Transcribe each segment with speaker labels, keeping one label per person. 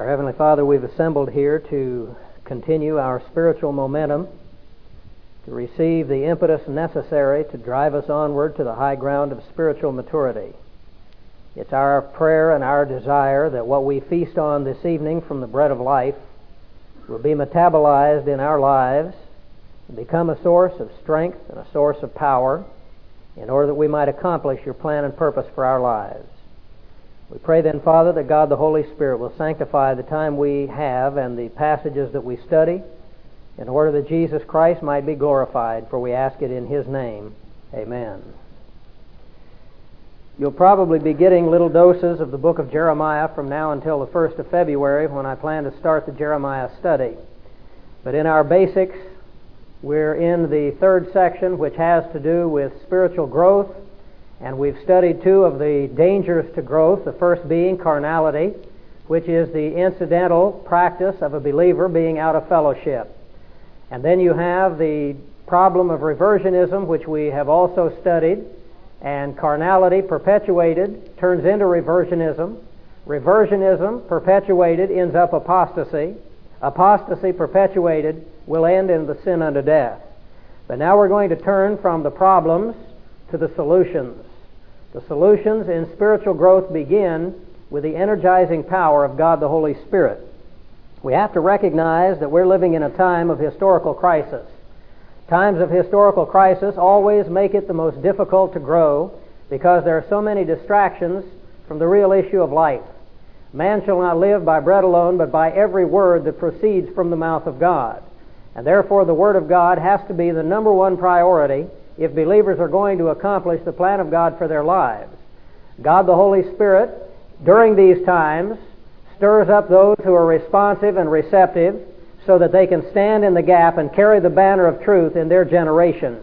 Speaker 1: Our Heavenly Father, we've assembled here to continue our spiritual momentum, to receive the impetus necessary to drive us onward to the high ground of spiritual maturity. It's our prayer and our desire that what we feast on this evening from the bread of life will be metabolized in our lives and become a source of strength and a source of power in order that we might accomplish your plan and purpose for our lives. We pray then, Father, that God the Holy Spirit will sanctify the time we have and the passages that we study in order that Jesus Christ might be glorified, for we ask it in His name. Amen. You'll probably be getting little doses of the book of Jeremiah from now until the 1st of February when I plan to start the Jeremiah study. But in our basics, we're in the third section, which has to do with spiritual growth. And we've studied two of the dangers to growth, the first being carnality, which is the incidental practice of a believer being out of fellowship. And then you have the problem of reversionism, which we have also studied. And carnality perpetuated turns into reversionism. Reversionism perpetuated ends up apostasy. Apostasy perpetuated will end in the sin unto death. But now we're going to turn from the problems to the solutions. The solutions in spiritual growth begin with the energizing power of God the Holy Spirit. We have to recognize that we're living in a time of historical crisis. Times of historical crisis always make it the most difficult to grow because there are so many distractions from the real issue of life. Man shall not live by bread alone, but by every word that proceeds from the mouth of God. And therefore the Word of God has to be the number one priority if believers are going to accomplish the plan of God for their lives. God the Holy Spirit, during these times, stirs up those who are responsive and receptive so that they can stand in the gap and carry the banner of truth in their generation.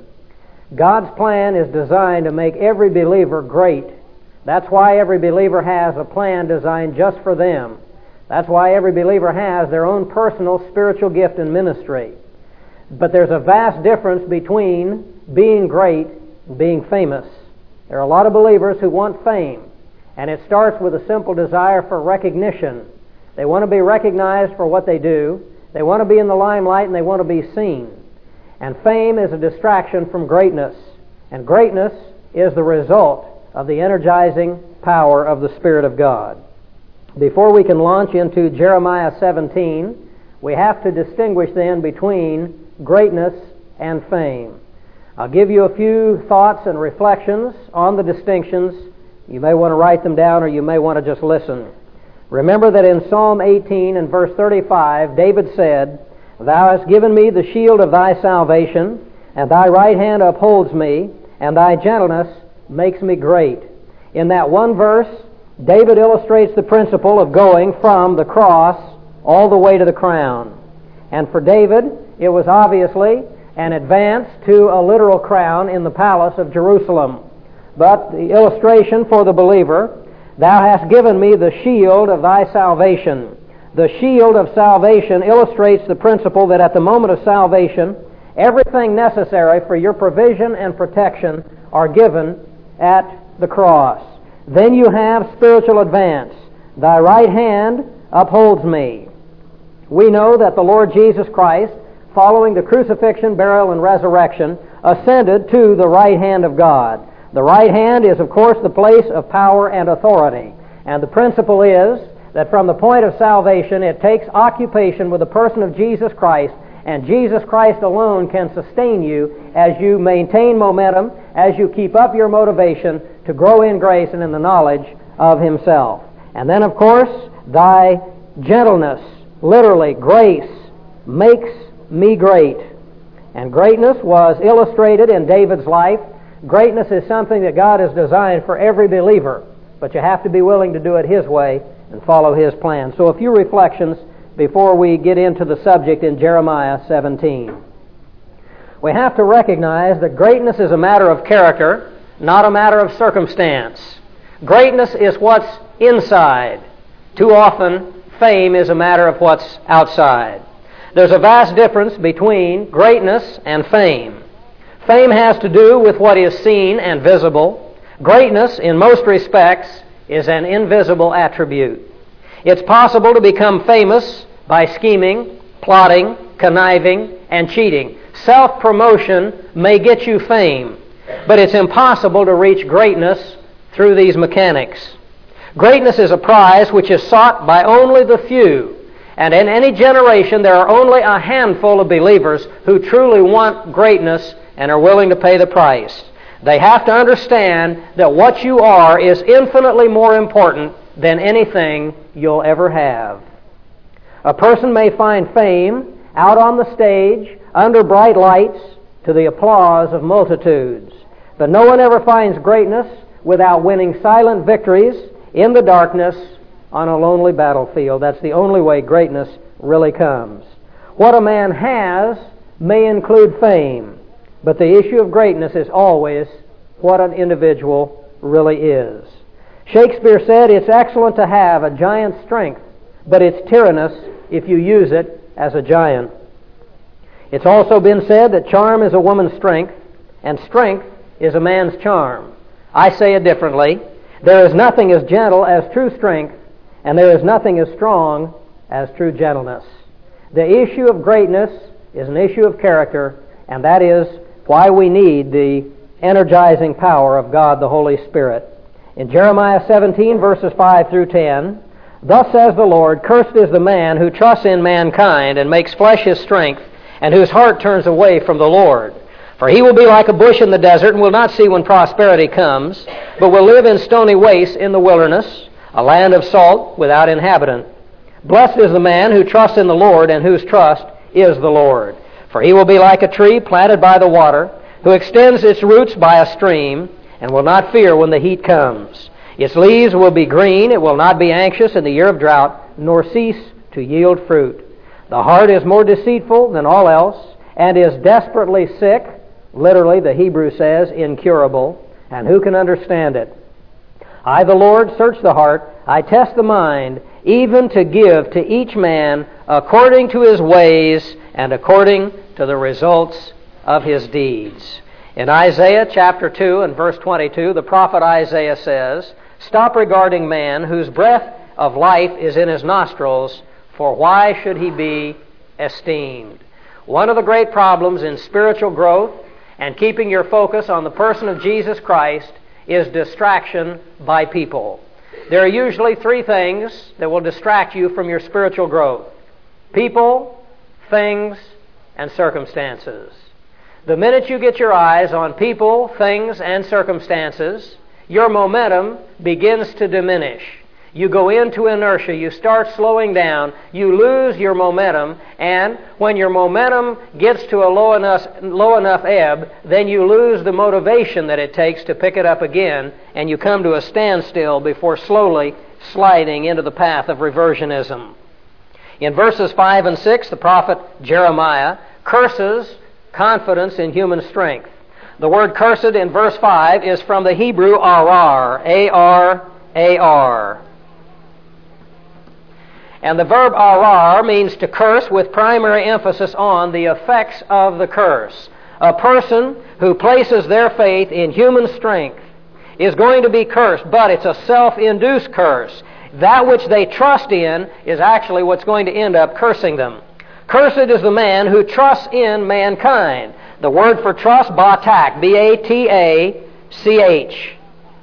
Speaker 1: God's plan is designed to make every believer great. That's why every believer has a plan designed just for them. That's why every believer has their own personal spiritual gift and ministry. But there's a vast difference between being great and being famous. There are a lot of believers who want fame, and it starts with a simple desire for recognition. They want to be recognized for what they do. They want to be in the limelight, and they want to be seen. And fame is a distraction from greatness, and greatness is the result of the energizing power of the Spirit of God. Before we can launch into Jeremiah 17, we have to distinguish then between greatness and fame. I'll give you a few thoughts and reflections on the distinctions. You may want to write them down or you may want to just listen. Remember that in Psalm 18 and verse 35, David said, "Thou hast given me the shield of thy salvation, and thy right hand upholds me, and thy gentleness makes me great." In that one verse, David illustrates the principle of going from the cross all the way to the crown. And for David, it was obviously an advance to a literal crown in the palace of Jerusalem. But the illustration for the believer, "Thou hast given me the shield of thy salvation." The shield of salvation illustrates the principle that at the moment of salvation, everything necessary for your provision and protection are given at the cross. Then you have spiritual advance. "Thy right hand upholds me." We know that the Lord Jesus Christ, following the crucifixion, burial, and resurrection, ascended to the right hand of God. The right hand is, of course, the place of power and authority. And the principle is that from the point of salvation, it takes occupation with the person of Jesus Christ, and Jesus Christ alone can sustain you as you maintain momentum, as you keep up your motivation to grow in grace and in the knowledge of Himself. And then, of course, thy gentleness, literally, grace, makes me great. And greatness was illustrated in David's life. Greatness is something that God has designed for every believer, but you have to be willing to do it His way and follow His plan. So a few reflections before we get into the subject in Jeremiah 17. We have to recognize that greatness is a matter of character, not a matter of circumstance. Greatness is what's inside. Too often, fame is a matter of what's outside. There's a vast difference between greatness and fame. Fame has to do with what is seen and visible. Greatness, in most respects, is an invisible attribute. It's possible to become famous by scheming, plotting, conniving, and cheating. Self-promotion may get you fame, but it's impossible to reach greatness through these mechanics. Greatness is a prize which is sought by only the few, and in any generation there are only a handful of believers who truly want greatness and are willing to pay the price. They have to understand that what you are is infinitely more important than anything you'll ever have. A person may find fame out on the stage, under bright lights, to the applause of multitudes. But no one ever finds greatness without winning silent victories in the darkness on a lonely battlefield. That's the only way greatness really comes. What a man has may include fame, but the issue of greatness is always what an individual really is. Shakespeare said, "It's excellent to have a giant's strength, but it's tyrannous if you use it as a giant." It's also been said that charm is a woman's strength, and strength is a man's charm. I say it differently. There is nothing as gentle as true strength, and there is nothing as strong as true gentleness. The issue of greatness is an issue of character, and that is why we need the energizing power of God the Holy Spirit. In Jeremiah 17, verses 5 through 10, "Thus says the Lord, cursed is the man who trusts in mankind and makes flesh his strength, and whose heart turns away from the Lord. For he will be like a bush in the desert and will not see when prosperity comes, but will live in stony wastes in the wilderness, a land of salt without inhabitant. Blessed is the man who trusts in the Lord and whose trust is the Lord. For he will be like a tree planted by the water, who extends its roots by a stream, and will not fear when the heat comes. Its leaves will be green, it will not be anxious in the year of drought, nor cease to yield fruit. The heart is more deceitful than all else, and is desperately sick," literally the Hebrew says, incurable, "and who can understand it? I, the Lord, search the heart, I test the mind, even to give to each man according to his ways and according to the results of his deeds." In Isaiah chapter 2 and verse 22, the prophet Isaiah says, "Stop regarding man, whose breath of life is in his nostrils, for why should he be esteemed?" One of the great problems in spiritual growth and keeping your focus on the person of Jesus Christ is distraction by people. There are usually three things that will distract you from your spiritual growth: people, things, and circumstances. The minute you get your eyes on people, things, and circumstances, your momentum begins to diminish. You go into inertia, you start slowing down, you lose your momentum, and when your momentum gets to a low enough ebb, then you lose the motivation that it takes to pick it up again, and you come to a standstill before slowly sliding into the path of reversionism. In verses 5 and 6, the prophet Jeremiah curses confidence in human strength. The word cursed in verse 5 is from the Hebrew arar, A-R-A-R. And the verb arar means to curse with primary emphasis on the effects of the curse. A person who places their faith in human strength is going to be cursed, but it's a self-induced curse. That which they trust in is actually what's going to end up cursing them. Cursed is the man who trusts in mankind. The word for trust, batak, B-A-T-A-C-H.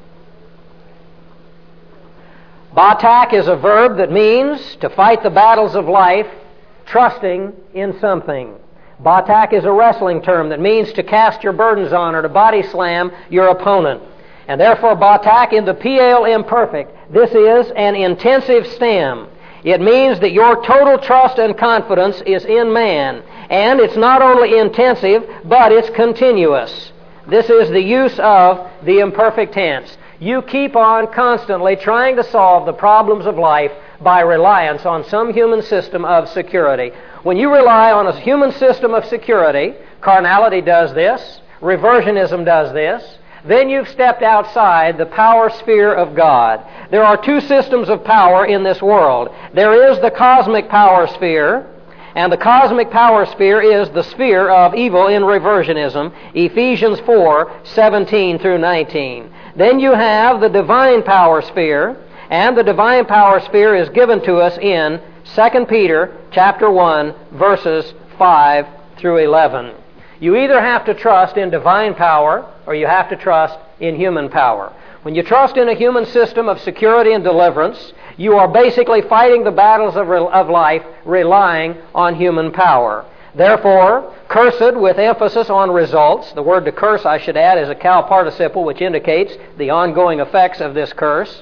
Speaker 1: Batak is a verb that means to fight the battles of life, trusting in something. Batak is a wrestling term that means to cast your burdens on or to body slam your opponent. And therefore, batak in the PL imperfect, this is an intensive stem. It means that your total trust and confidence is in man. And it's not only intensive, but it's continuous. This is the use of the imperfect tense. You keep on constantly trying to solve the problems of life by reliance on some human system of security. When you rely on a human system of security, carnality does this, reversionism does this, then you've stepped outside the power sphere of God. There are two systems of power in this world. There is the cosmic power sphere, and the cosmic power sphere is the sphere of evil in reversionism, Ephesians 4:17 through 19. Then you have the divine power sphere, And the divine power sphere is given to us in 2 Peter chapter 1, verses 5 through 11. You either have to trust in divine power or you have to trust in human power. When you trust in a human system of security and deliverance, you are basically fighting the battles of life relying on human power. Therefore, cursed with emphasis on results. The word to curse, I should add, is a cal participle, which indicates the ongoing effects of this curse.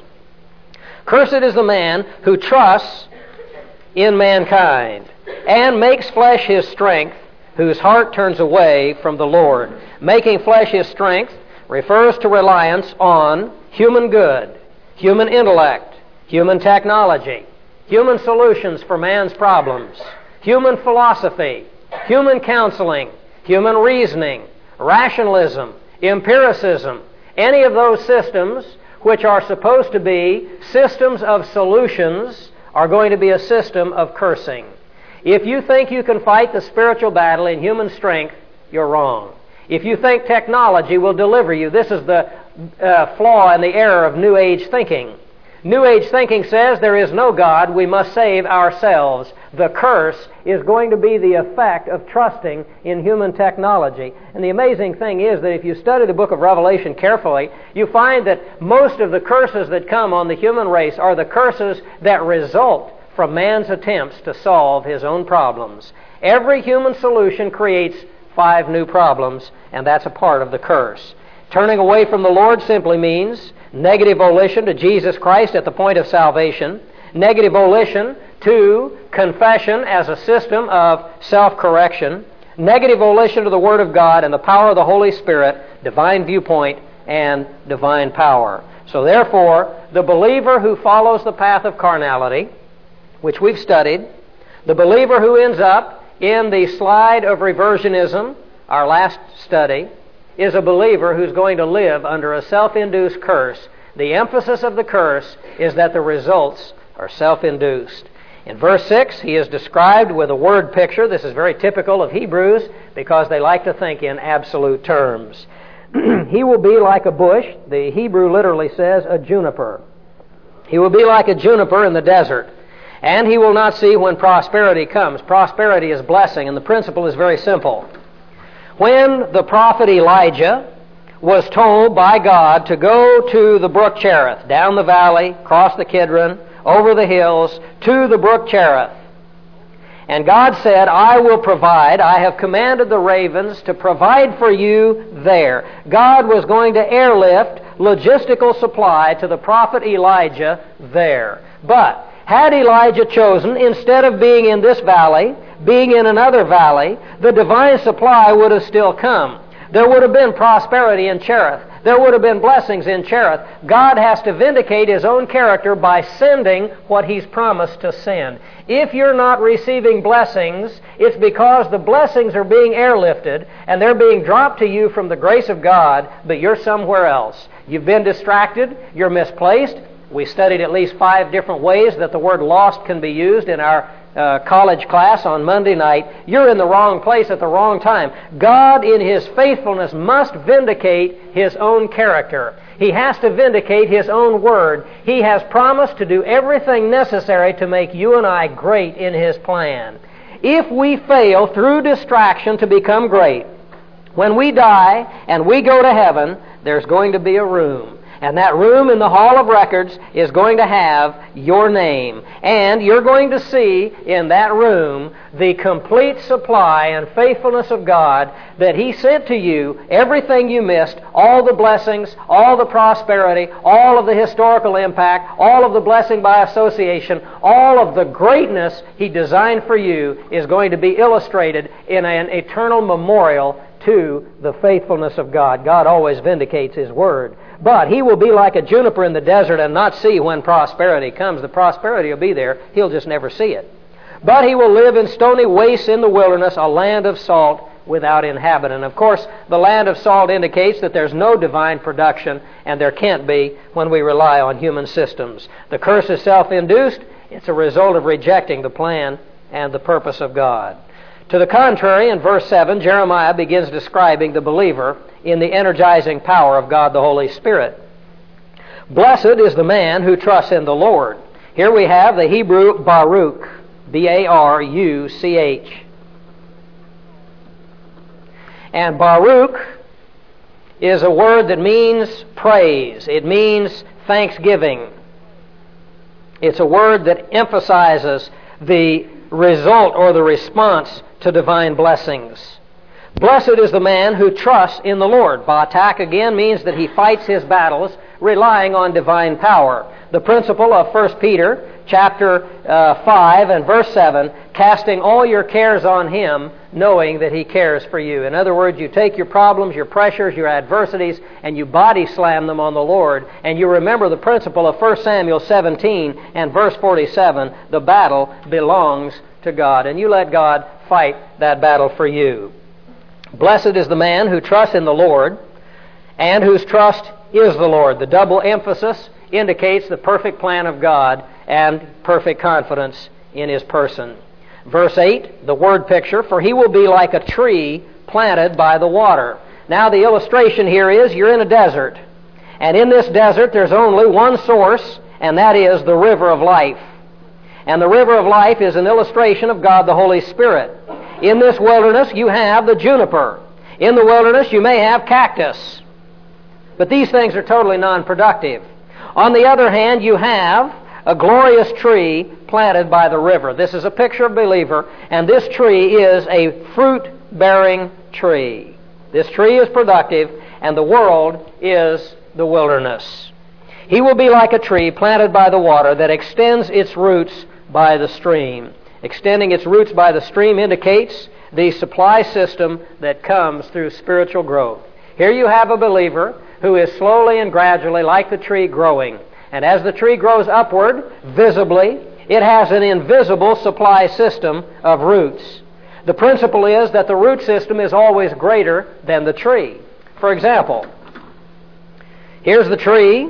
Speaker 1: Cursed is the man who trusts in mankind and makes flesh his strength, whose heart turns away from the Lord. Making flesh his strength refers to reliance on human good, human intellect, human technology, human solutions for man's problems, human philosophy, human counseling, human reasoning, rationalism, empiricism, any of those systems which are supposed to be systems of solutions are going to be a system of cursing. If you think you can fight the spiritual battle in human strength, you're wrong. If you think technology will deliver you, this is the flaw and the error of New Age thinking. New Age thinking says there is no God, we must save ourselves. The curse is going to be the effect of trusting in human technology. And the amazing thing is that if you study the book of Revelation carefully, you find that most of the curses that come on the human race are the curses that result from man's attempts to solve his own problems. Every human solution creates 5 new problems, and that's a part of the curse. Turning away from the Lord simply means negative volition to Jesus Christ at the point of salvation, negative volition to confession as a system of self-correction, negative volition to the Word of God and the power of the Holy Spirit, divine viewpoint, and divine power. So therefore, the believer who follows the path of carnality, which we've studied, the believer who ends up in the slide of reversionism, our last study, is a believer who's going to live under a self-induced curse. The emphasis of the curse is that the results are self-induced. In verse 6, he is described with a word picture. This is very typical of Hebrews because they like to think in absolute terms. He will be like a bush. The Hebrew literally says a juniper. He will be like a juniper in the desert. And he will not see when prosperity comes. Prosperity is blessing, and the principle is very simple. When the prophet Elijah was told by God to go to the brook Cherith, down the valley, cross the Kidron, over the hills, to the brook Cherith, and God said, I will provide, I have commanded the ravens to provide for you there. God was going to airlift logistical supply to the prophet Elijah there. But had Elijah chosen, instead of being in this valley, being in another valley, the divine supply would have still come. There would have been prosperity in Cherith. There would have been blessings in Cherith. God has to vindicate His own character by sending what He's promised to send. If you're not receiving blessings, it's because the blessings are being airlifted and they're being dropped to you from the grace of God, but you're somewhere else. You've been distracted. You're misplaced. We studied at least 5 different ways that the word lost can be used in our college class on Monday night. You're in the wrong place at the wrong time. God, in His faithfulness, must vindicate His own character. He has to vindicate His own word. He has promised to do everything necessary to make you and I great in His plan. If we fail through distraction to become great, when we die and we go to heaven, there's going to be a room. And that room in the Hall of Records is going to have your name. And you're going to see in that room the complete supply and faithfulness of God that He sent to you, everything you missed, all the blessings, all the prosperity, all of the historical impact, all of the blessing by association, all of the greatness He designed for you is going to be illustrated in an eternal memorial to the faithfulness of God. God always vindicates His word. But he will be like a juniper in the desert and not see when prosperity comes. The prosperity will be there. He'll just never see it. But he will live in stony wastes in the wilderness, a land of salt without inhabitant. Of course, the land of salt indicates that there's no divine production, and there can't be when we rely on human systems. The curse is self-induced. It's a result of rejecting the plan and the purpose of God. To the contrary, in verse 7, Jeremiah begins describing the believer in the energizing power of God the Holy Spirit. Blessed is the man who trusts in the Lord. Here we have the Hebrew Baruch, B-A-R-U-C-H. And Baruch is a word that means praise. It means thanksgiving. It's a word that emphasizes the result or the response to divine blessings. Blessed is the man who trusts in the Lord. Batak again means that he fights his battles relying on divine power. The principle of 1 Peter chapter 5 and verse 7, casting all your cares on Him, knowing that He cares for you. In other words, you take your problems, your pressures, your adversities, and you body slam them on the Lord, and you remember the principle of 1 Samuel 17 and verse 47, the battle belongs to God, and you let God fight that battle for you. Blessed is the man who trusts in the Lord, and whose trust is the Lord. The double emphasis indicates the perfect plan of God and perfect confidence in His person. Verse 8, the word picture, for he will be like a tree planted by the water. Now the illustration here is you're in a desert, and in this desert there's only one source, and that is the river of life. And the river of life is an illustration of God the Holy Spirit. In this wilderness you have the juniper. In the wilderness you may have cactus. But these things are totally non-productive. On the other hand, you have a glorious tree planted by the river. This is a picture of a believer, and this tree is a fruit-bearing tree. This tree is productive, and the world is the wilderness. He will be like a tree planted by the water that extends its roots by the stream. Extending its roots by the stream indicates the supply system that comes through spiritual growth. Here you have a believer who is slowly and gradually, like the tree, growing. And as the tree grows upward, visibly, it has an invisible supply system of roots. The principle is that the root system is always greater than the tree. For example, here's the tree,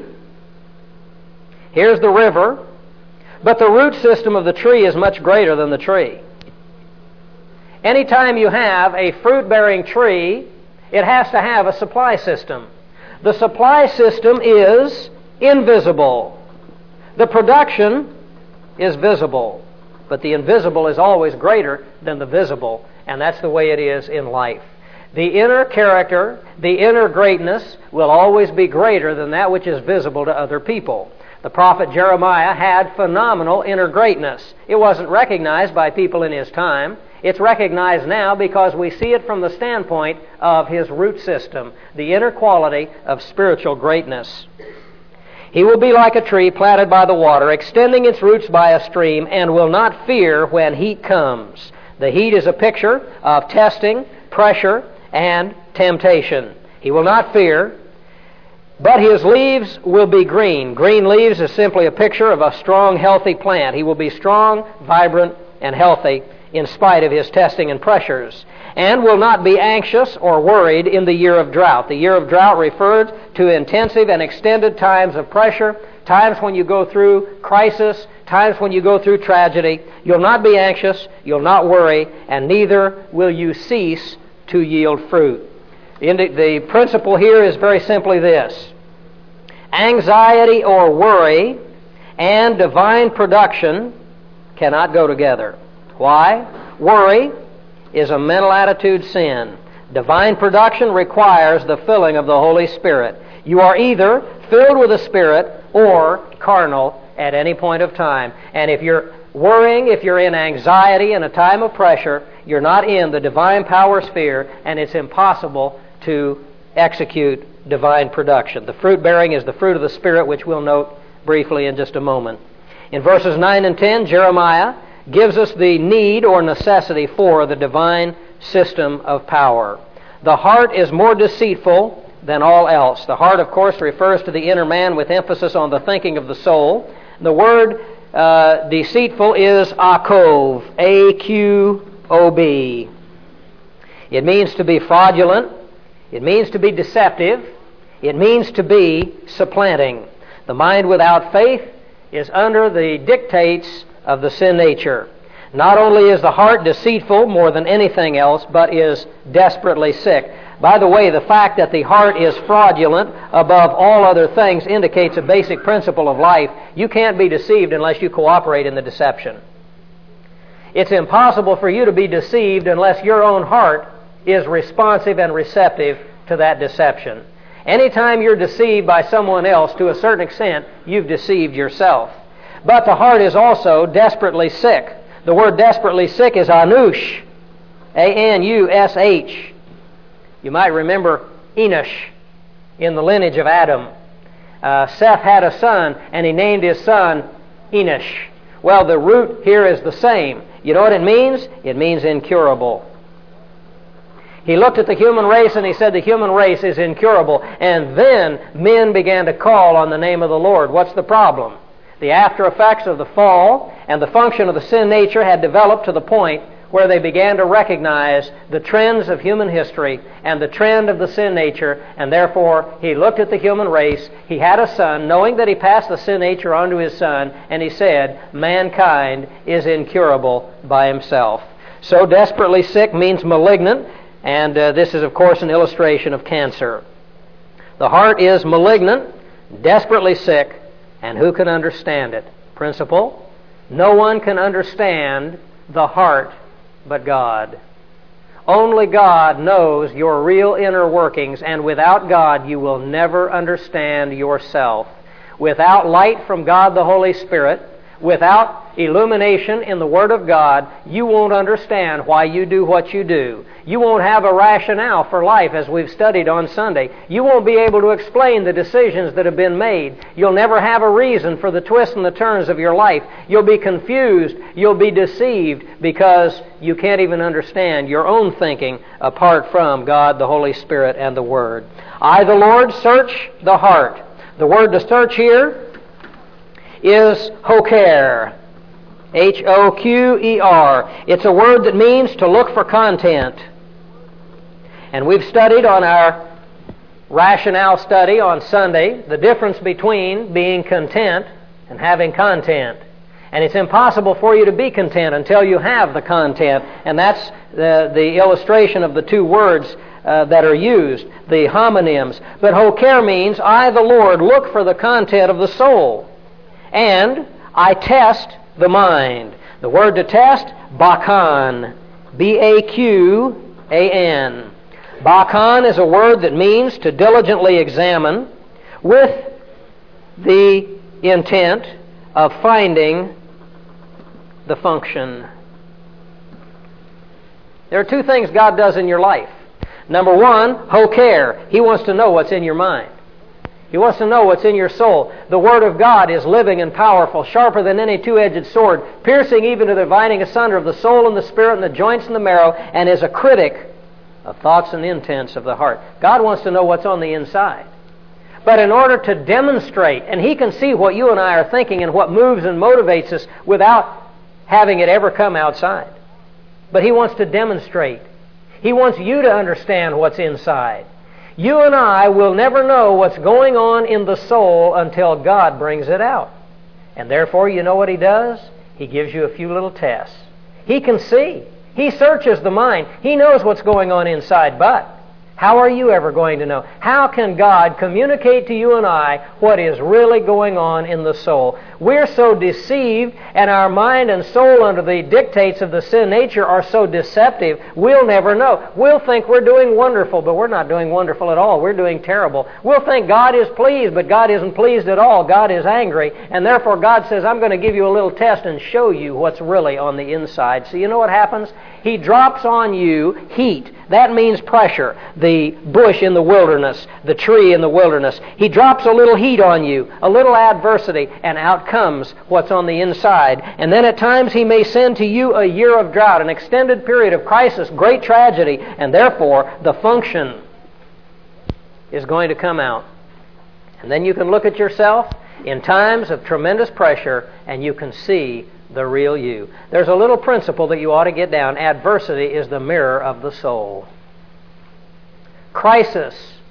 Speaker 1: here's the river, but the root system of the tree is much greater than the tree. Anytime you have a fruit-bearing tree, it has to have a supply system. The supply system is invisible. The production is visible, but the invisible is always greater than the visible, and that's the way it is in life. The inner character, the inner greatness will always be greater than that which is visible to other people. The prophet Jeremiah had phenomenal inner greatness. It wasn't recognized by people in his time. It's recognized now because we see it from the standpoint of his root system, the inner quality of spiritual greatness. He will be like a tree planted by the water, extending its roots by a stream, and will not fear when heat comes. The heat is a picture of testing, pressure, and temptation. He will not fear, but his leaves will be green. Green leaves is simply a picture of a strong, healthy plant. He will be strong, vibrant, and healthy in spite of his testing and pressures, and will not be anxious or worried in the year of drought. The year of drought refers to intensive and extended times of pressure, times when you go through crisis, times when you go through tragedy. You'll not be anxious, you'll not worry, and neither will you cease to yield fruit. The principle here is very simply this: anxiety or worry and divine production cannot go together. Why? Worry is a mental attitude sin. Divine production requires the filling of the Holy Spirit. You are either filled with the Spirit or carnal at any point of time. And if you're worrying, if you're in anxiety in a time of pressure, you're not in the divine power sphere, and it's impossible to execute divine production. The fruit bearing is the fruit of the Spirit, which we'll note briefly in just a moment. In verses 9 and 10, Jeremiah gives us the need or necessity for the divine system of power. The heart is more deceitful than all else. The heart, of course, refers to the inner man with emphasis on the thinking of the soul. The word deceitful is akov, A-Q-O-B. It means to be fraudulent. It means to be deceptive. It means to be supplanting. The mind without faith is under the dictates of the sin nature. Not only is the heart deceitful more than anything else, but is desperately sick. By the way, the fact that the heart is fraudulent above all other things indicates a basic principle of life. You can't be deceived unless you cooperate in the deception. It's impossible for you to be deceived unless your own heart is responsive and receptive to that deception. Anytime you're deceived by someone else, to a certain extent, you've deceived yourself. But the heart is also desperately sick. The word desperately sick is anush, A-N-U-S-H. You might remember Enosh in the lineage of Adam. Seth had a son, and he named his son Enosh. Well, the root here is the same. You know what it means? It means incurable. He looked at the human race and he said the human race is incurable. And then men began to call on the name of the Lord. What's the problem? The after effects of the fall and the function of the sin nature had developed to the point where they began to recognize the trends of human history and the trend of the sin nature, and therefore he looked at the human race. He had a son, knowing that he passed the sin nature on to his son, and he said, mankind is incurable by himself. So desperately sick means malignant, and this is, of course, an illustration of cancer. The heart is malignant, desperately sick, and who can understand it? Principle: no one can understand the heart but God. Only God knows your real inner workings, and without God you will never understand yourself. Without light from God the Holy Spirit, without illumination in the Word of God, you won't understand why you do what you do. You won't have a rationale for life, as we've studied on Sunday. You won't be able to explain the decisions that have been made. You'll never have a reason for the twists and the turns of your life. You'll be confused. You'll be deceived because you can't even understand your own thinking apart from God, the Holy Spirit, and the Word. I, the Lord, search the heart. The word to search here is hoker. H-O-Q-E-R. It's a word that means to look for content. And we've studied on our rationale study on Sunday the difference between being content and having content. And it's impossible for you to be content until you have the content. And that's the illustration of the two words that are used, the homonyms. But hoker means, I, the Lord, look for the content of the soul. And I test the mind. The word to test, bakan. B-A-Q-A-N. Bakan is a word that means to diligently examine with the intent of finding the function. There are two things God does in your life. Number one, hoker. He wants to know what's in your mind. He wants to know what's in your soul. The Word of God is living and powerful, sharper than any two-edged sword, piercing even to the dividing asunder of the soul and the spirit and the joints and the marrow, and is a critic of thoughts and intents of the heart. God wants to know what's on the inside. But in order to demonstrate, and He can see what you and I are thinking and what moves and motivates us without having it ever come outside. But He wants to demonstrate. He wants you to understand what's inside. You and I will never know what's going on in the soul until God brings it out. And therefore, you know what He does? He gives you a few little tests. He can see. He searches the mind. He knows what's going on inside, but how are you ever going to know? How can God communicate to you and I what is really going on in the soul? We're so deceived, and our mind and soul under the dictates of the sin nature are so deceptive, we'll never know. We'll think we're doing wonderful, but we're not doing wonderful at all. We're doing terrible. We'll think God is pleased, but God isn't pleased at all. God is angry, and therefore God says, I'm going to give you a little test and show you what's really on the inside. So you know what happens? He drops on you heat. That means pressure. The bush in the wilderness, the tree in the wilderness. He drops a little heat on you, a little adversity, and out comes what's on the inside. And then at times He may send to you a year of drought, an extended period of crisis, great tragedy, and therefore the function is going to come out. And then you can look at yourself in times of tremendous pressure, and you can see the real you. There's a little principle that you ought to get down. Adversity is the mirror of the soul. Crisis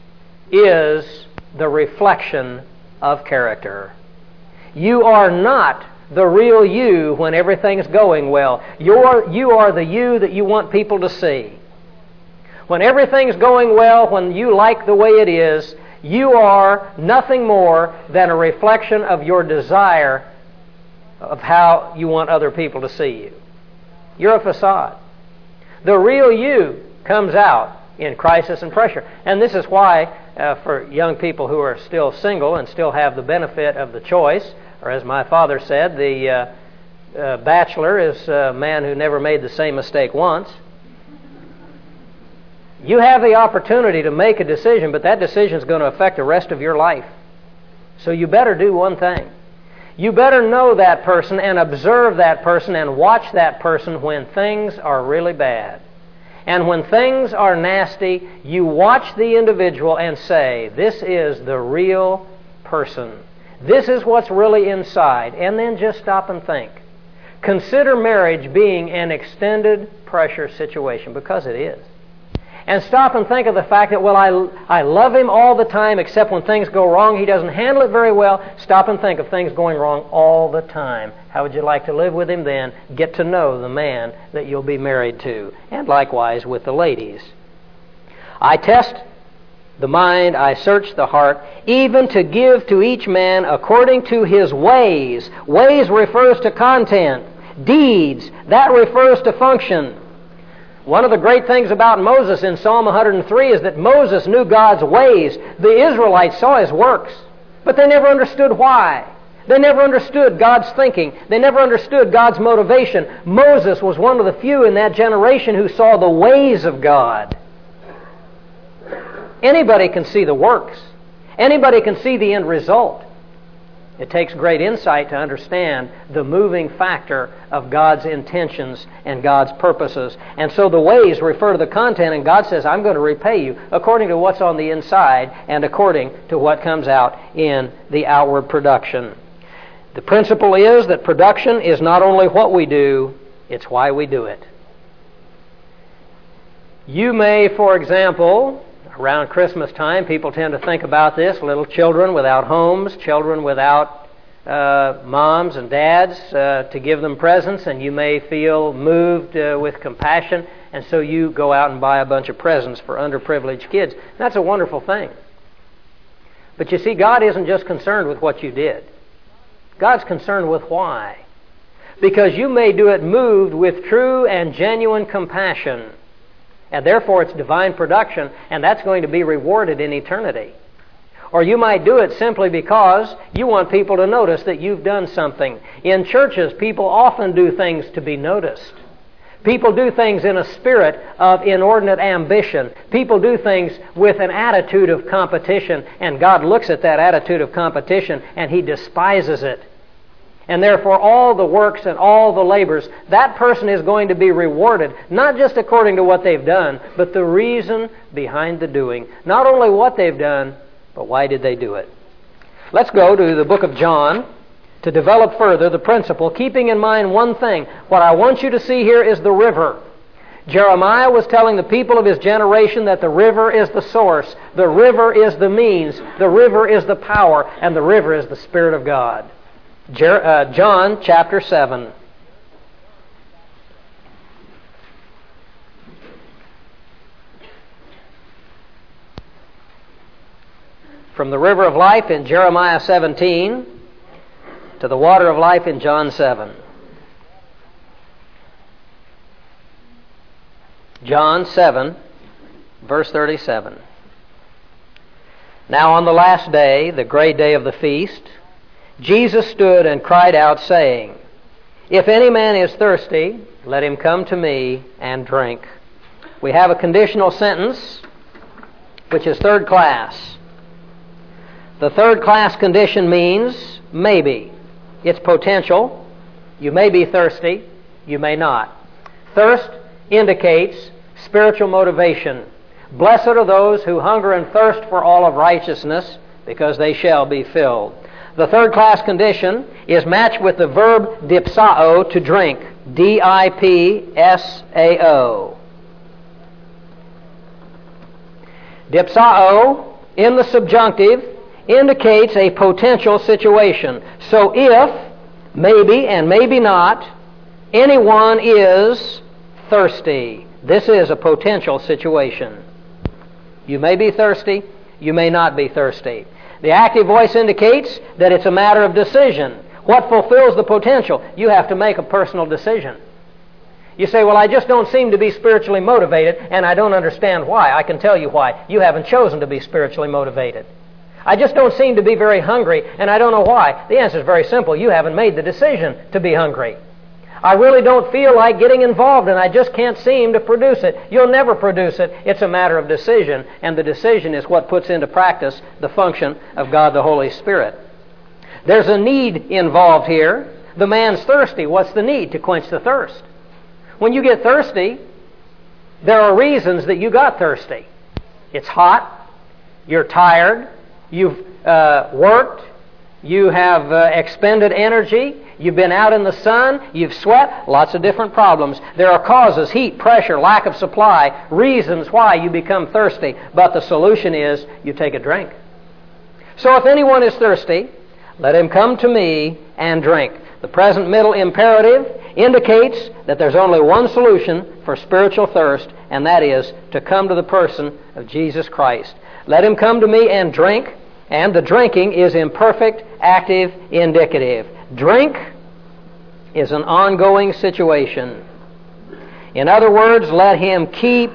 Speaker 1: is the reflection of character. You are not the real you when everything's going well. You are the you that you want people to see. when everything's going well, when you like the way it is, you are nothing more than a reflection of your desire of how you want other people to see you. You're a facade. The real you comes out in crisis and pressure. And this is why, for young people who are still single and still have the benefit of the choice, or as my father said, the bachelor is a man who never made the same mistake once. You have the opportunity to make a decision, but that decision is going to affect the rest of your life. So you better do one thing. You better know that person and observe that person and watch that person when things are really bad. And when things are nasty, you watch the individual and say, this is the real person. This is what's really inside. And then just stop and think. Consider marriage being an extended pressure situation, because it is. And stop and think of the fact that, well, I love him all the time, except when things go wrong, he doesn't handle it very well. Stop and think of things going wrong all the time. How would you like to live with him then? Get to know the man that you'll be married to. And likewise with the ladies. I test the mind, I search the heart, even to give to each man according to his ways. Ways refers to content. Deeds, that refers to function. One of the great things about Moses in Psalm 103 is that Moses knew God's ways. The Israelites saw his works, but they never understood why. They never understood God's thinking. They never understood God's motivation. Moses was one of the few in that generation who saw the ways of God. Anybody can see the works. Anybody can see the end result. It takes great insight to understand the moving factor of God's intentions and God's purposes. And so the ways refer to the content, and God says, I'm going to repay you according to what's on the inside and according to what comes out in the outward production. The principle is that production is not only what we do, it's why we do it. You may, for example, around Christmas time, people tend to think about this. Little children without homes, children without moms and dads to give them presents, and you may feel moved with compassion, and so you go out and buy a bunch of presents for underprivileged kids. That's a wonderful thing. But you see, God isn't just concerned with what you did. God's concerned with why. Because you may do it moved with true and genuine compassion. And therefore it's divine production, and that's going to be rewarded in eternity. Or you might do it simply because you want people to notice that you've done something. In churches, people often do things to be noticed. People do things in a spirit of inordinate ambition. People do things with an attitude of competition, and God looks at that attitude of competition and He despises it. And therefore all the works and all the labors, that person is going to be rewarded, not just according to what they've done, but the reason behind the doing. Not only what they've done, but why did they do it? Let's go to the book of John to develop further the principle, keeping in mind one thing. What I want you to see here is the river. Jeremiah was telling the people of his generation that the river is the source, the river is the means, the river is the power, and the river is the Spirit of God. John chapter 7. From the river of life in Jeremiah 17 to the water of life in John 7. John 7, verse 37. Now on the last day, the great day of the feast, Jesus stood and cried out, saying, If any man is thirsty, let him come to me and drink. We have a conditional sentence, which is third class. The third class condition means maybe. It's potential. You may be thirsty. You may not. Thirst indicates spiritual motivation. Blessed are those who hunger and thirst for all of righteousness, because they shall be filled. The third class condition is matched with the verb dipsao, to drink. D-I-P-S-A-O. Dipsao, in the subjunctive, indicates a potential situation. So if, maybe and maybe not, anyone is thirsty, This is a potential situation. You may be thirsty, you may not be thirsty. The active voice indicates that it's a matter of decision. What fulfills the potential? You have to make a personal decision. You say, well, I just don't seem to be spiritually motivated, and I don't understand why. I can tell you why. You haven't chosen to be spiritually motivated. I just don't seem to be very hungry, and I don't know why. The answer is very simple. You haven't made the decision to be hungry. I really don't feel like getting involved, and I just can't seem to produce it. You'll never produce it. It's a matter of decision, and the decision is what puts into practice the function of God the Holy Spirit. There's a need involved here. The man's thirsty. What's the need? To quench the thirst. When you get thirsty, there are reasons that you got thirsty. It's hot. You're tired. You've worked. You have expended energy. You've been out in the sun. You've sweat. Lots of different problems. There are causes: heat, pressure, lack of supply, reasons why you become thirsty. But the solution is you take a drink. So if anyone is thirsty, let him come to me and drink. The present middle imperative indicates that there's only one solution for spiritual thirst, and that is to come to the person of Jesus Christ. Let him come to me and drink, and the drinking is imperfect, active, indicative. Drink is an ongoing situation. In other words, let him keep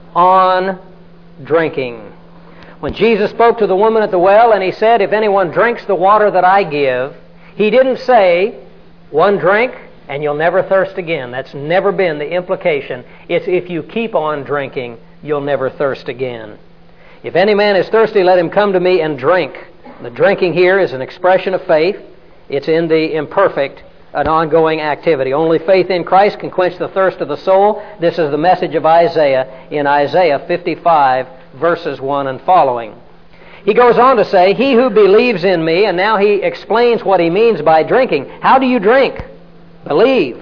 Speaker 1: on drinking. When Jesus spoke to the woman at the well and he said, if anyone drinks the water that I give, he didn't say, one drink and you'll never thirst again. That's never been the implication. It's if you keep on drinking, you'll never thirst again. If any man is thirsty, let him come to me and drink. The drinking here is an expression of faith. It's in the imperfect, an ongoing activity. Only faith in Christ can quench the thirst of the soul. This is the message of Isaiah in Isaiah 55, verses 1 and following. He goes on to say, he who believes in me, and now he explains what he means by drinking. How do you drink? Believe.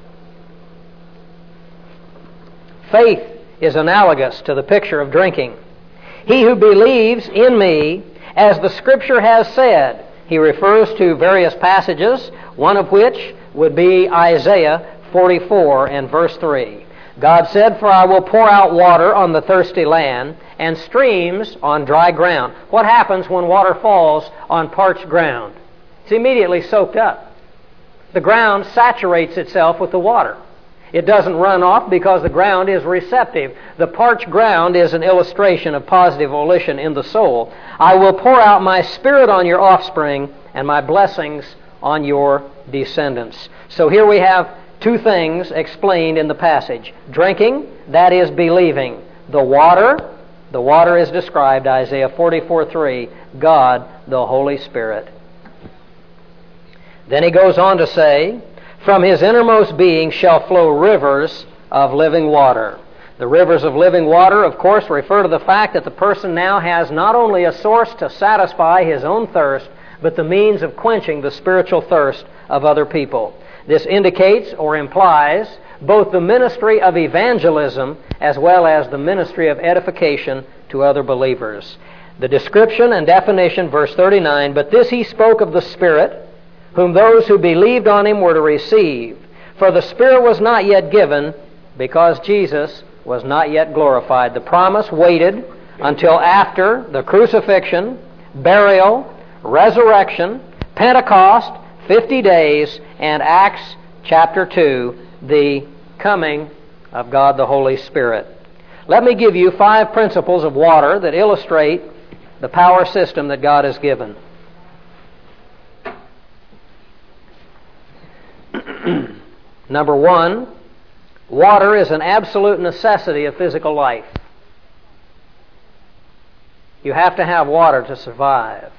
Speaker 1: Faith is analogous to the picture of drinking. He who believes in me, as the Scripture has said. He refers to various passages, one of which would be Isaiah 44 and verse 3. God said, for I will pour out water on the thirsty land and streams on dry ground. What happens when water falls on parched ground? It's immediately soaked up. The ground saturates itself with the water. It doesn't run off because the ground is receptive. The parched ground is an illustration of positive volition in the soul. I will pour out my Spirit on your offspring and my blessings on your descendants. So here we have two things explained in the passage. Drinking, that is believing. The water is described, Isaiah 44:3, God, the Holy Spirit. Then he goes on to say, from his innermost being shall flow rivers of living water. The rivers of living water, of course, refer to the fact that the person now has not only a source to satisfy his own thirst, but the means of quenching the spiritual thirst of other people. This indicates or implies both the ministry of evangelism as well as the ministry of edification to other believers. The description and definition, verse 39, but this he spoke of the Spirit, whom those who believed on him were to receive. For the Spirit was not yet given, because Jesus was not yet glorified. The promise waited until after the crucifixion, burial, resurrection, Pentecost, 50 days, and Acts chapter 2, the coming of God the Holy Spirit. Let me give you 5 principles of water that illustrate the power system that God has given. Number 1, water is an absolute necessity of physical life. You have to have water to survive.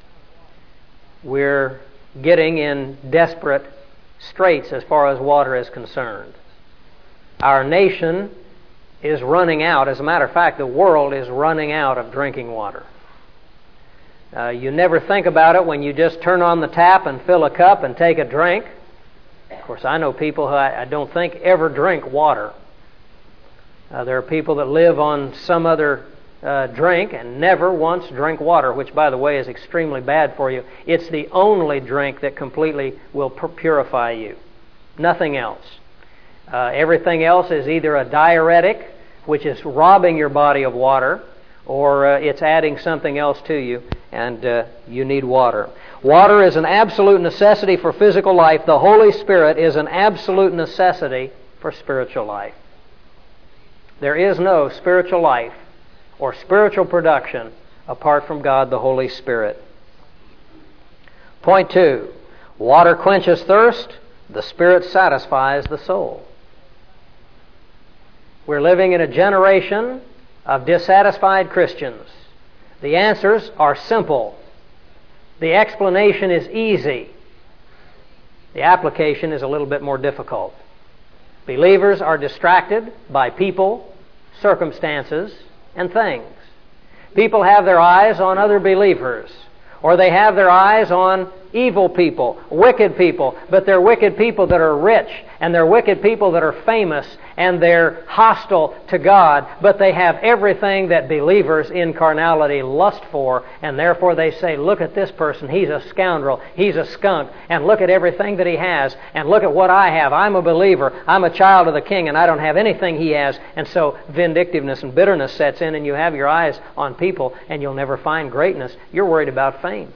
Speaker 1: We're getting in desperate straits as far as water is concerned. Our nation is running out. As a matter of fact, the world is running out of drinking water. You never think about it when you just turn on the tap and fill a cup and take a drink. Of course, I know people who I don't think ever drink water. There are people that live on some other drink and never once drink water, which, by the way, is extremely bad for you. It's the only drink that completely will purify you. Nothing else. Everything else is either a diuretic, which is robbing your body of water, or it's adding something else to you, and you need water. Water is an absolute necessity for physical life. The Holy Spirit is an absolute necessity for spiritual life. There is no spiritual life or spiritual production apart from God the Holy Spirit. Point 2. Water quenches thirst. The Spirit satisfies the soul. We're living in a generation of dissatisfied Christians. The answers are simple. The explanation is easy. The application is a little bit more difficult. Believers are distracted by people, circumstances, and things. People have their eyes on other believers, or they have their eyes on evil people, wicked people, but they're wicked people that are rich, and they're wicked people that are famous, and they're hostile to God, but they have everything that believers in carnality lust for, and therefore they say, look at this person, he's a scoundrel, he's a skunk, and look at everything that he has, and look at what I have. I'm a believer, I'm a child of the King, and I don't have anything he has, and so vindictiveness and bitterness sets in, and you have your eyes on people, and you'll never find greatness. You're worried about fame.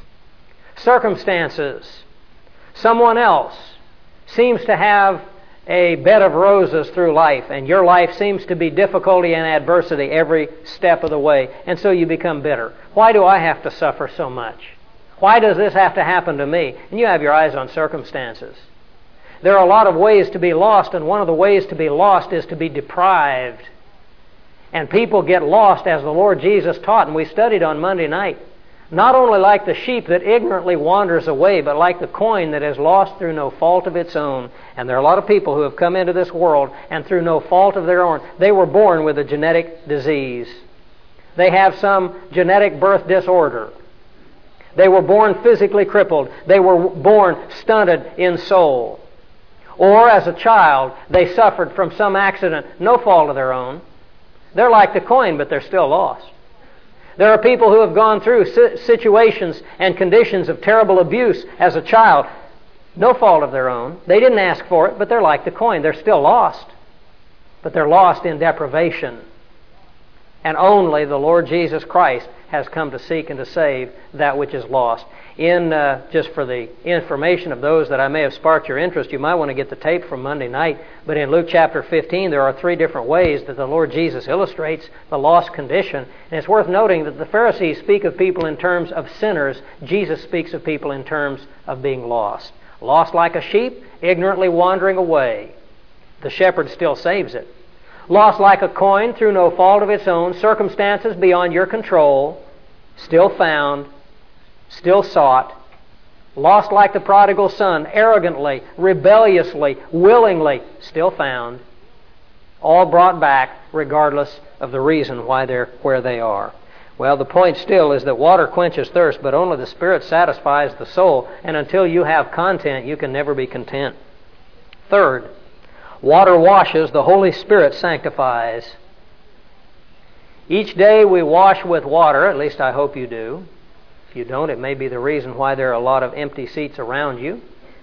Speaker 1: Circumstances. Someone else seems to have a bed of roses through life, and your life seems to be difficulty and adversity every step of the way, and so you become bitter. Why do I have to suffer so much? Why does this have to happen to me? And you have your eyes on circumstances. There are a lot of ways to be lost, and one of the ways to be lost is to be deprived. And people get lost as the Lord Jesus taught, and we studied on Monday night. Not only like the sheep that ignorantly wanders away, but like the coin that is lost through no fault of its own. And there are a lot of people who have come into this world, and through no fault of their own, they were born with a genetic disease. They have some genetic birth disorder. They were born physically crippled. They were born stunted in soul. Or as a child, they suffered from some accident, no fault of their own. They're like the coin, but they're still lost. There are people who have gone through situations and conditions of terrible abuse as a child, no fault of their own. They didn't ask for it, but they're like the coin. They're still lost, but they're lost in deprivation. And only the Lord Jesus Christ has come to seek and to save that which is lost. Just for the information of those that I may have sparked your interest, you might want to get the tape from Monday night. But in Luke chapter 15, there are 3 different ways that the Lord Jesus illustrates the lost condition. And it's worth noting that the Pharisees speak of people in terms of sinners. Jesus speaks of people in terms of being lost. Lost like a sheep, ignorantly wandering away. The shepherd still saves it. Lost like a coin through no fault of its own, circumstances beyond your control, still found, still sought. Lost like the prodigal son, arrogantly, rebelliously, willingly, still found. All brought back regardless of the reason why they're where they are. Well, the point still is that water quenches thirst, but only the Spirit satisfies the soul, and until you have content, you can never be content. Third, water washes, the Holy Spirit sanctifies. Each day we wash with water, at least I hope you do. If you don't, it may be the reason why there are a lot of empty seats around you.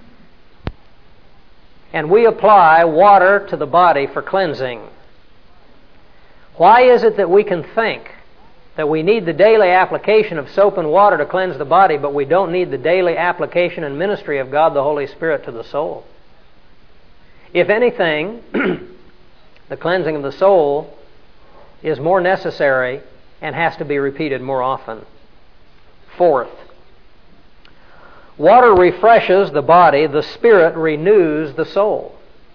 Speaker 1: And we apply water to the body for cleansing. Why is it that we can think that we need the daily application of soap and water to cleanse the body, but we don't need the daily application and ministry of God the Holy Spirit to the soul? If anything, the cleansing of the soul is more necessary and has to be repeated more often. Fourth, water refreshes the body, the Spirit renews the soul.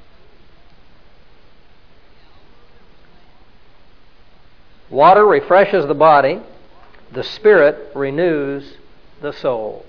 Speaker 1: Water refreshes the body, the Spirit renews the soul.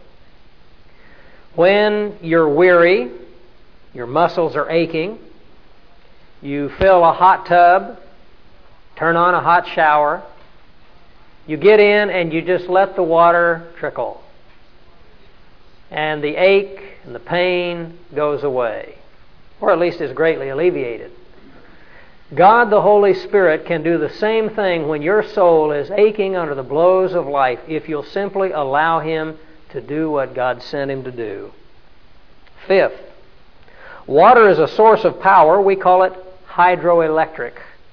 Speaker 1: When you're weary, your muscles are aching, you fill a hot tub, turn on a hot shower, you get in and you just let the water trickle. And the ache and the pain goes away, or at least is greatly alleviated. God the Holy Spirit can do the same thing when your soul is aching under the blows of life if you'll simply allow Him to do what God sent Him to do. Fifth, Water is a source of power. We call it hydroelectric.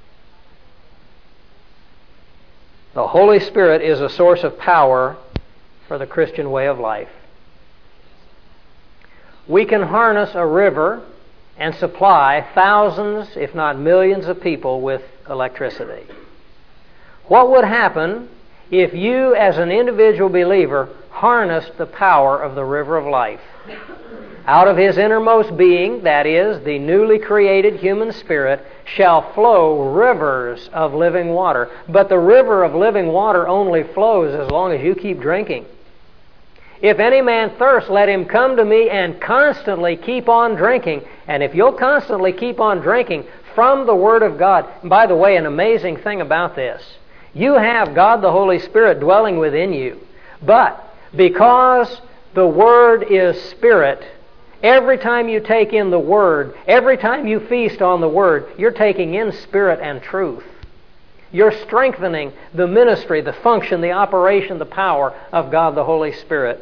Speaker 1: The Holy Spirit is a source of power for the Christian way of life. We can harness a river and supply thousands, if not millions, of people with electricity. What would happen if you, as an individual believer, harnessed the power of the river of life? Out of his innermost being, that is, the newly created human spirit, shall flow rivers of living water. But the river of living water only flows as long as you keep drinking. If any man thirst, let him come to me and constantly keep on drinking. And if you'll constantly keep on drinking from the Word of God, and by the way, an amazing thing about this, you have God the Holy Spirit dwelling within you. But because the Word is Spirit, every time you take in the Word, every time you feast on the Word, you're taking in Spirit and truth. You're strengthening the ministry, the function, the operation, the power of God the Holy Spirit.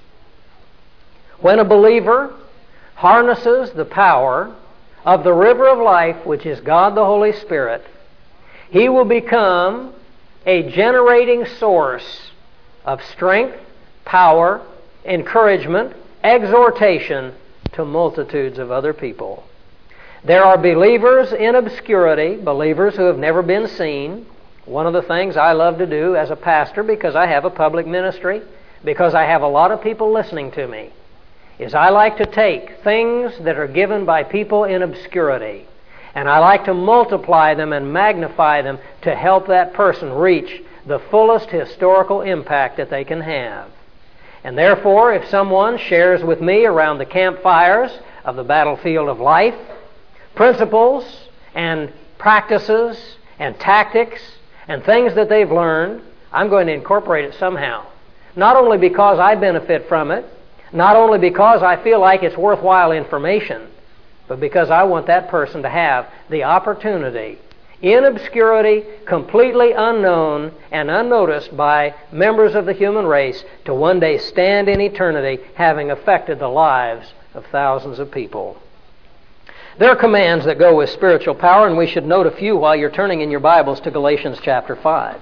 Speaker 1: When a believer harnesses the power of the river of life, which is God the Holy Spirit, he will become a generating source of strength, power, encouragement, exhortation to multitudes of other people. There are believers in obscurity, believers who have never been seen. One of the things I love to do as a pastor, because I have a public ministry, because I have a lot of people listening to me, is I like to take things that are given by people in obscurity, and I like to multiply them and magnify them to help that person reach the fullest historical impact that they can have. And therefore, if someone shares with me around the campfires of the battlefield of life principles and practices and tactics and things that they've learned, I'm going to incorporate it somehow. Not only because I benefit from it, not only because I feel like it's worthwhile information, but because I want that person to have the opportunity, in obscurity, completely unknown and unnoticed by members of the human race, to one day stand in eternity having affected the lives of thousands of people. There are commands that go with spiritual power, and we should note a few while you're turning in your Bibles to Galatians chapter 5.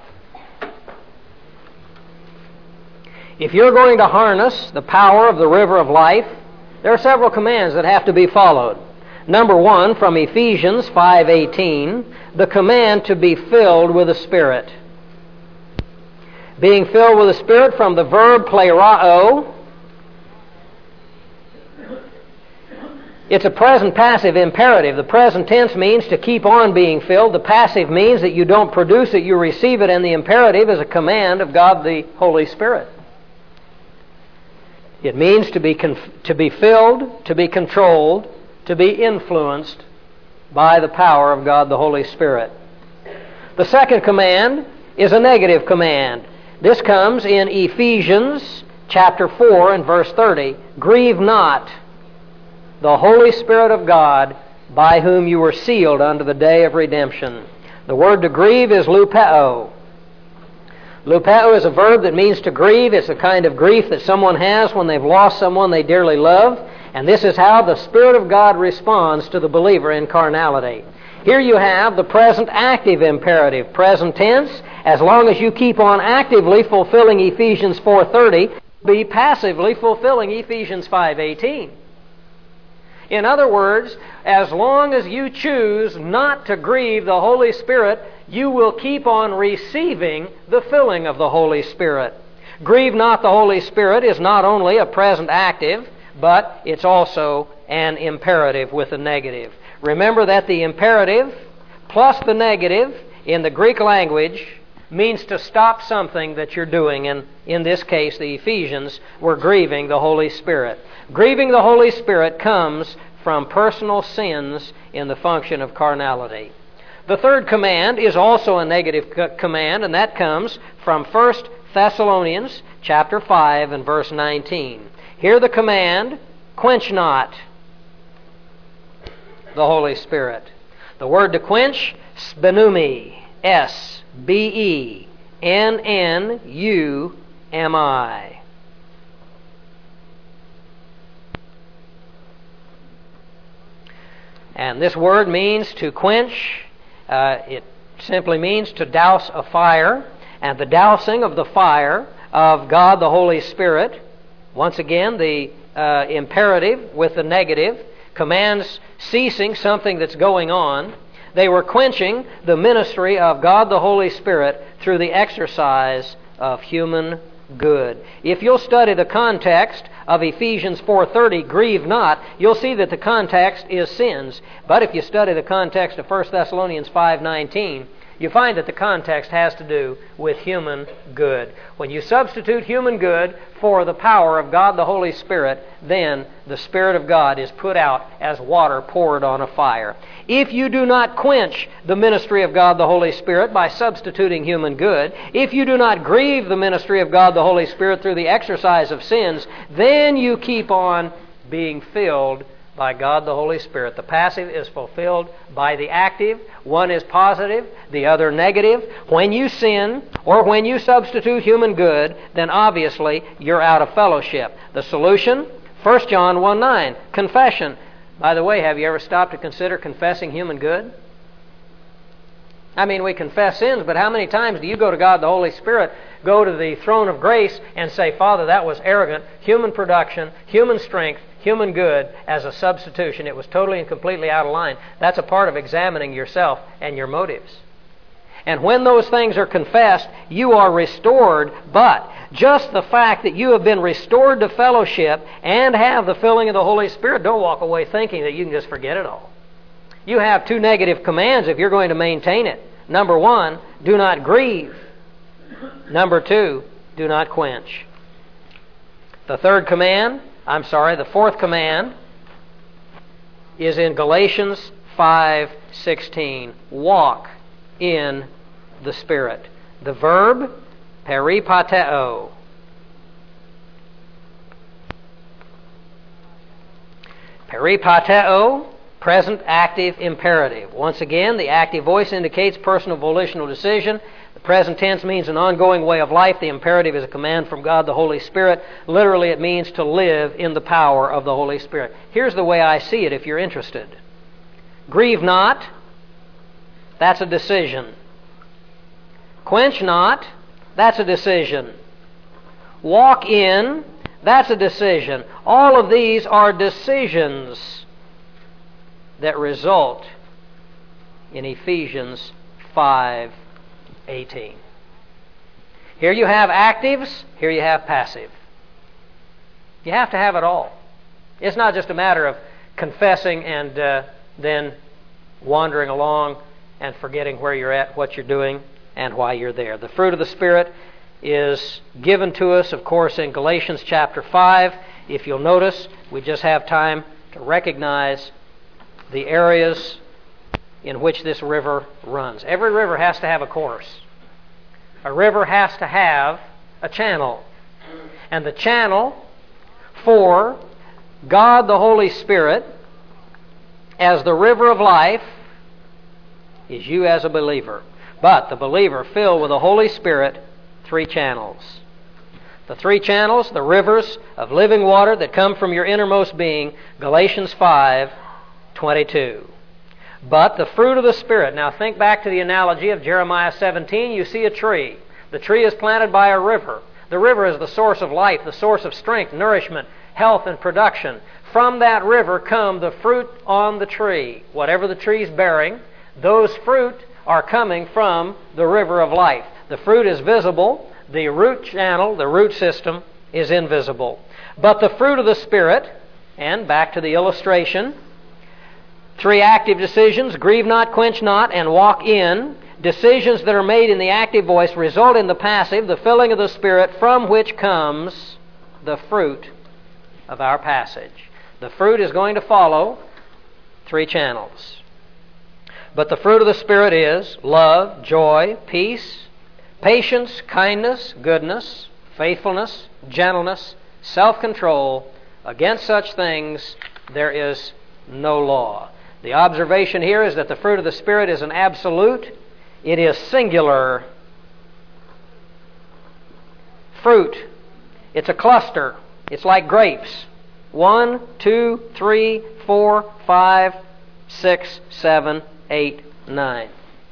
Speaker 1: If you're going to harness the power of the river of life, there are several commands that have to be followed. Number one, from Ephesians 5:18, the command to be filled with the Spirit. Being filled with the Spirit, from the verb plerao. It's a present passive imperative. The present tense means to keep on being filled. The passive means that you don't produce it, you receive it, and the imperative is a command of God the Holy Spirit. It means to be filled, to be controlled, to be influenced by the power of God the Holy Spirit. The second command is a negative command. This comes in Ephesians chapter 4 and verse 30. Grieve not the Holy Spirit of God, by whom you were sealed unto the day of redemption. The word to grieve is lupeo. Lupeo is a verb that means to grieve. It's a kind of grief that someone has when they've lost someone they dearly love. And this is how the Spirit of God responds to the believer in carnality. Here you have the present active imperative, present tense. As long as you keep on actively fulfilling Ephesians 4:30, be passively fulfilling Ephesians 5:18. In other words, as long as you choose not to grieve the Holy Spirit, you will keep on receiving the filling of the Holy Spirit. Grieve not the Holy Spirit is not only a present active, but it's also an imperative with a negative. Remember that the imperative plus the negative in the Greek language means to stop something that you're doing. And in this case, the Ephesians were grieving the Holy Spirit. Grieving the Holy Spirit comes from personal sins in the function of carnality. The third command is also a negative command, and that comes from 1 Thessalonians chapter 5 and verse 19. Hear the command, quench not the Holy Spirit. The word to quench, sbenumi, S-B-E-N-N-U-M-I. And this word means to quench. It simply means to douse a fire. And the dousing of the fire of God the Holy Spirit, once again, the imperative with the negative, commands ceasing something that's going on. They were quenching the ministry of God the Holy Spirit through the exercise of human good. If you'll study the context of Ephesians 4:30, grieve not, you'll see that the context is sins. But if you study the context of 1 Thessalonians 5:19, you find that the context has to do with human good. When you substitute human good for the power of God the Holy Spirit, then the Spirit of God is put out as water poured on a fire. If you do not quench the ministry of God the Holy Spirit by substituting human good, if you do not grieve the ministry of God the Holy Spirit through the exercise of sins, then you keep on being filled by God the Holy Spirit. The passive is fulfilled by the active. One is positive, the other negative. When you sin or when you substitute human good, then obviously you're out of fellowship. The solution, 1 John 1:9, confession. By the way, have you ever stopped to consider confessing human good? I mean, we confess sins, but how many times do you go to God the Holy Spirit, go to the throne of grace and say, Father, that was arrogant, human production, human strength, human good as a substitution. It was totally and completely out of line. That's a part of examining yourself and your motives. And when those things are confessed, you are restored. But just the fact that you have been restored to fellowship and have the filling of the Holy Spirit, don't walk away thinking that you can just forget it all. You have two negative commands if you're going to maintain it. Number one, do not grieve. Number two, do not quench. The fourth command is in Galatians 5:16. Walk in the Spirit. The verb, peripateo. Peripateo, present active imperative. Once again, the active voice indicates personal volitional decision. The present tense means an ongoing way of life. The imperative is a command from God the Holy Spirit. Literally, it means to live in the power of the Holy Spirit. Here's the way I see it if you're interested. Grieve not, that's a decision. Quench not, that's a decision. Walk in, that's a decision. All of these are decisions that result in Ephesians 5:18. Here you have actives, here you have passive. You have to have it all. It's not just a matter of confessing and then wandering along and forgetting where you're at, what you're doing, and why you're there. The fruit of the Spirit is given to us, of course, in Galatians chapter 5. If you'll notice, we just have time to recognize the areas in which this river runs. Every river has to have a course. A river has to have a channel. And the channel for God the Holy Spirit as the river of life is you as a believer. But the believer filled with the Holy Spirit, three channels. The three channels, the rivers of living water that come from your innermost being, Galatians 5:22. But the fruit of the Spirit. Now think back to the analogy of Jeremiah 17. You see a tree. The tree is planted by a river. The river is the source of life, the source of strength, nourishment, health, and production. From that river come the fruit on the tree. Whatever the tree is bearing, those fruit are coming from the river of life. The fruit is visible. The root channel, the root system, is invisible. But the fruit of the Spirit, and back to the illustration, three active decisions, grieve not, quench not, and walk in. Decisions that are made in the active voice result in the passive, the filling of the Spirit, from which comes the fruit of our passage. The fruit is going to follow three channels. But the fruit of the Spirit is love, joy, peace, patience, kindness, goodness, faithfulness, gentleness, self-control. Against such things there is no law. The observation here is that the fruit of the Spirit is an absolute. It is singular. Fruit. It's a cluster. It's like grapes. 1, 2, 3, 4, 5, 6, 7, 8, 9.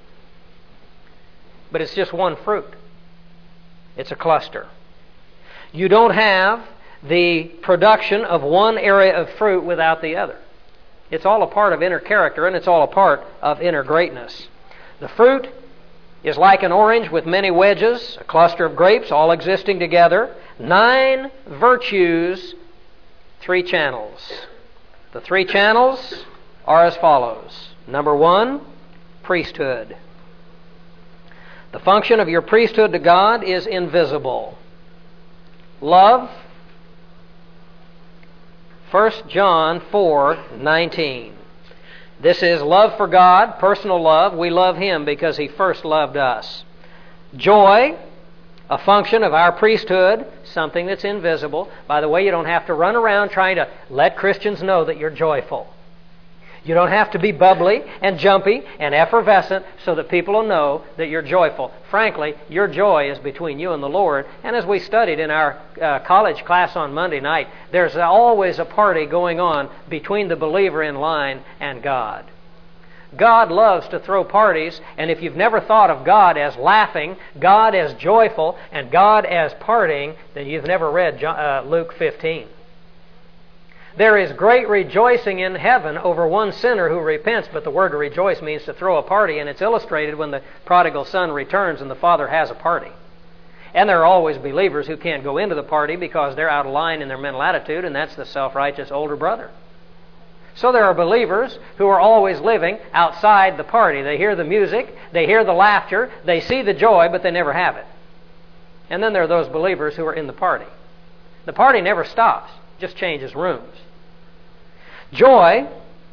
Speaker 1: But it's just one fruit. It's a cluster. You don't have the production of one area of fruit without the other. It's all a part of inner character, and it's all a part of inner greatness. The fruit is like an orange with many wedges, a cluster of grapes all existing together. 9 virtues, 3 channels. The 3 channels are as follows. Number 1, priesthood. The function of your priesthood to God is invisible. Love. 1 John 4:19. This is love for God, personal love. We love Him because He first loved us. Joy, a function of our priesthood, something that's invisible. By the way, you don't have to run around trying to let Christians know that you're joyful. You don't have to be bubbly and jumpy and effervescent so that people will know that you're joyful. Frankly, your joy is between you and the Lord. And as we studied in our college class on Monday night, there's always a party going on between the believer in line and God. God loves to throw parties, and if you've never thought of God as laughing, God as joyful, and God as partying, then you've never read Luke 15. There is great rejoicing in heaven over one sinner who repents, but the word rejoice means to throw a party, and it's illustrated when the prodigal son returns and the father has a party. And there are always believers who can't go into the party because they're out of line in their mental attitude, and that's the self-righteous older brother. So there are believers who are always living outside the party. They hear the music, they hear the laughter, they see the joy, but they never have it. And then there are those believers who are in the party. The party never stops, just changes rooms. Joy,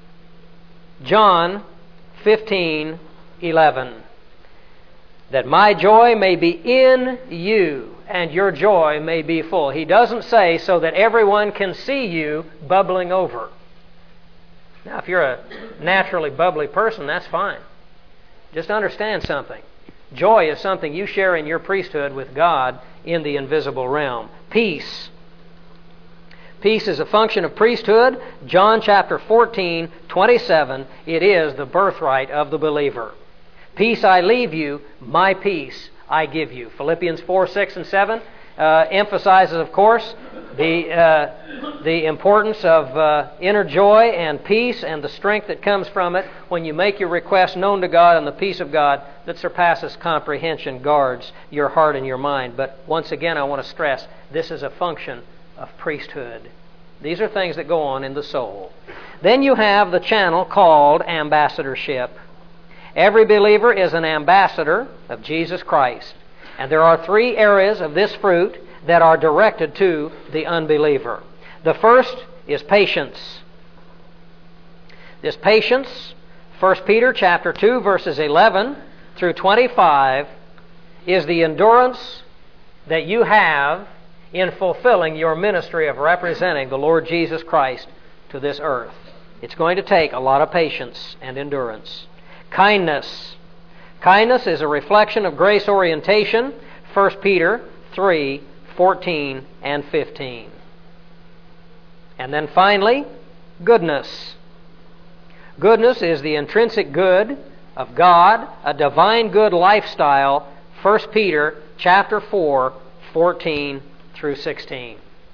Speaker 1: John 15:11. That my joy may be in you and your joy may be full. He doesn't say so that everyone can see you bubbling over. Now, if you're a naturally bubbly person, that's fine. Just understand something. Joy is something you share in your priesthood with God in the invisible realm. Peace. Peace is a function of priesthood. John chapter 14:27. It is the birthright of the believer. Peace I leave you, my peace I give you. Philippians 4:6 and 7 emphasizes, of course, the importance of inner joy and peace and the strength that comes from it when you make your request known to God, and the peace of God that surpasses comprehension guards your heart and your mind. But once again, I want to stress, this is a function of priesthood. These are things that go on in the soul. Then you have the channel called ambassadorship. Every believer is an ambassador of Jesus Christ. And there are 3 areas of this fruit that are directed to the unbeliever. The first is patience. This patience, 1 Peter chapter 2, verses 11 through 25, is the endurance that you have in fulfilling your ministry of representing the Lord Jesus Christ to this earth. It's going to take a lot of patience and endurance. Kindness. Kindness is a reflection of grace orientation. 1 Peter 3:14 and 15. And then finally, goodness. Goodness is the intrinsic good of God, a divine good lifestyle. 1 Peter chapter 4:14 through 16.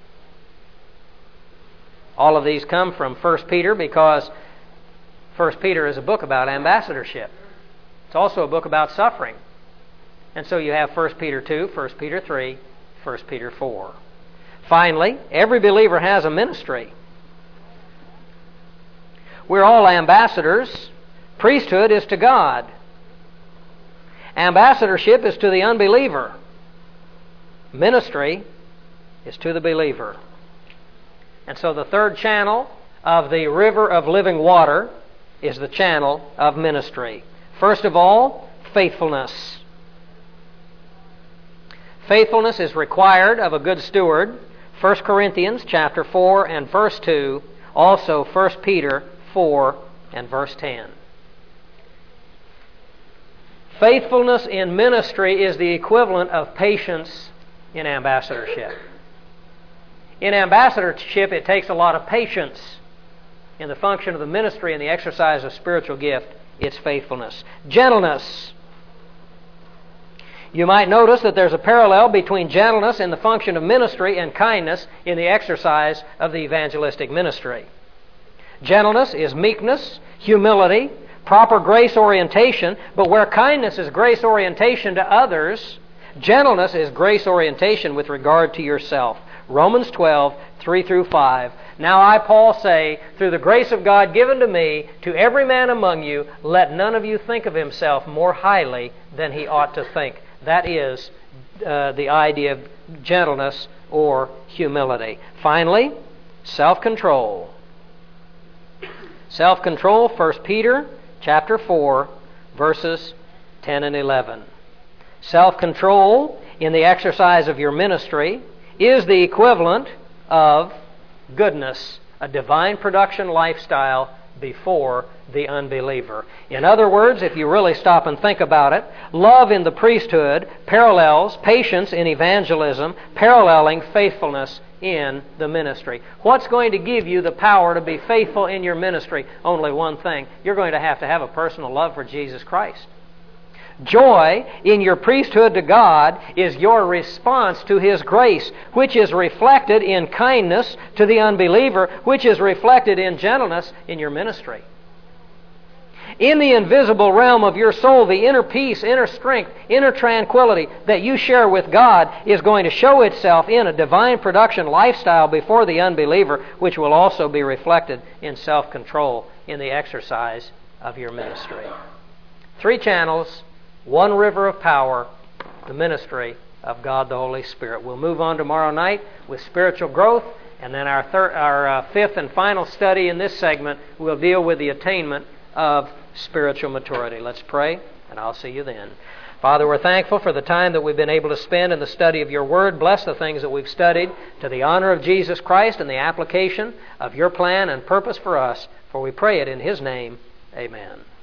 Speaker 1: All of these come from 1 Peter because 1 Peter is a book about ambassadorship. It's also a book about suffering. And so you have 1 Peter 2, 1 Peter 3, 1 Peter 4. Finally, every believer has a ministry. We're all ambassadors. Priesthood is to God. Ambassadorship is to the unbeliever. Ministry is to the believer. And so the third channel of the river of living water is the channel of ministry. First of all, faithfulness. Faithfulness is required of a good steward. 1 Corinthians chapter 4 and verse 2. Also 1 Peter 4 and verse 10. Faithfulness in ministry is the equivalent of patience in ambassadorship. In ambassadorship, it takes a lot of patience in the function of the ministry and the exercise of spiritual gift, it's faithfulness. Gentleness. You might notice that there's a parallel between gentleness in the function of ministry and kindness in the exercise of the evangelistic ministry. Gentleness is meekness, humility, proper grace orientation, but where kindness is grace orientation to others, gentleness is grace orientation with regard to yourself. Romans 12, 3 through 5. Now I, Paul, say, through the grace of God given to me, to every man among you, let none of you think of himself more highly than he ought to think. That is the idea of gentleness or humility. Finally, self-control. Self-control, 1 Peter chapter 4, verses 10 and 11. Self-control in the exercise of your ministry is the equivalent of goodness, a divine production lifestyle before the unbeliever. In other words, if you really stop and think about it, love in the priesthood parallels patience in evangelism, paralleling faithfulness in the ministry. What's going to give you the power to be faithful in your ministry? Only one thing. You're going to have a personal love for Jesus Christ. Joy in your priesthood to God is your response to His grace, which is reflected in kindness to the unbeliever, which is reflected in gentleness in your ministry. In the invisible realm of your soul, the inner peace, inner strength, inner tranquility that you share with God is going to show itself in a divine production lifestyle before the unbeliever, which will also be reflected in self-control in the exercise of your ministry. 3 channels, 1 river of power, the ministry of God the Holy Spirit. We'll move on tomorrow night with spiritual growth, and then our 5th and final study in this segment will deal with the attainment of spiritual maturity. Let's pray, and I'll see you then. Father, we're thankful for the time that we've been able to spend in the study of your Word. Bless the things that we've studied to the honor of Jesus Christ and the application of your plan and purpose for us, for we pray it in His name. Amen.